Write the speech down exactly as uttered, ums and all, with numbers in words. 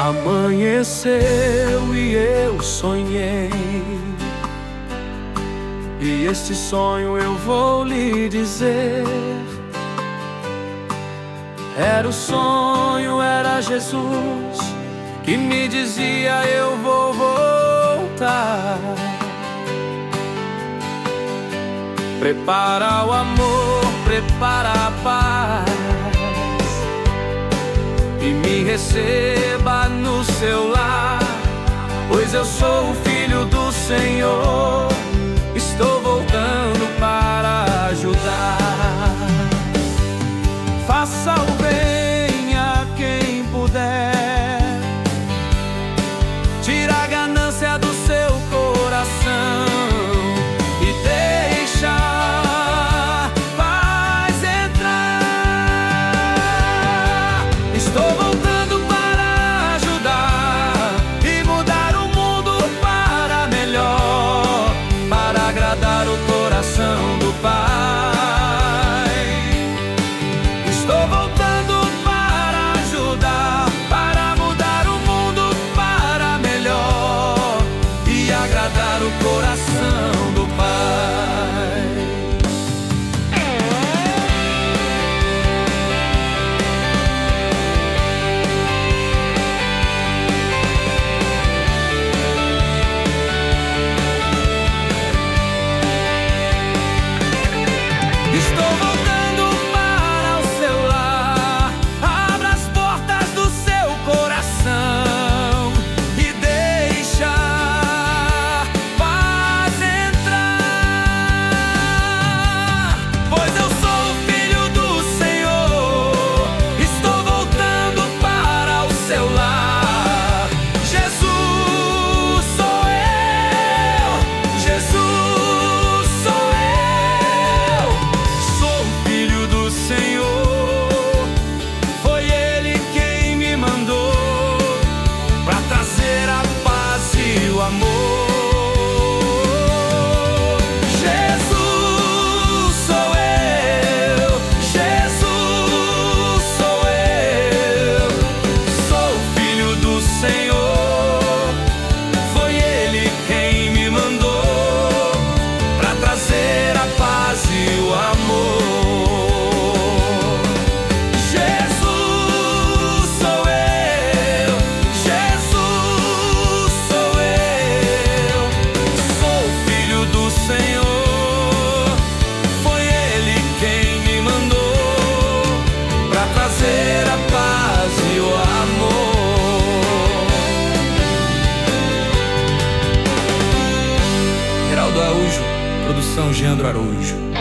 Amanheceu e eu sonhei, e este sonho eu vou lhe dizer. Era o sonho, era Jesus que me dizia: eu vou voltar. Prepara o amor, prepara a paz, e me receba no seu lar, pois eu sou o filho do Senhor. Estou voltando para ajudar. Faça o bem a quem puder, tira a ganância do seu coração e deixa a paz entrar. Estou voltando para ajudar e mudar o mundo para melhor, para agradar o coração do Pai. Estou voltando para ajudar, para mudar o mundo para melhor e agradar o coração do Pai. Estou voltando para o seu lar, abra as portas do seu coração e deixa a paz entrar, pois eu sou o filho do Senhor. Estou voltando para o seu lar. Jesus sou eu, Jesus sou eu. Sou filho do Senhor, foi Ele quem me mandou pra trazer a paz e o amor. Jesus sou eu, Jesus sou eu. Sou filho do Senhor, foi Ele quem me mandou pra trazer a paz e o amor. Jesus sou eu, Jesus sou eu. Sou filho do Senhor, foi Ele quem me mandou pra trazer a paz e o amor. Geraldo Araújo, produção Geandro Araújo.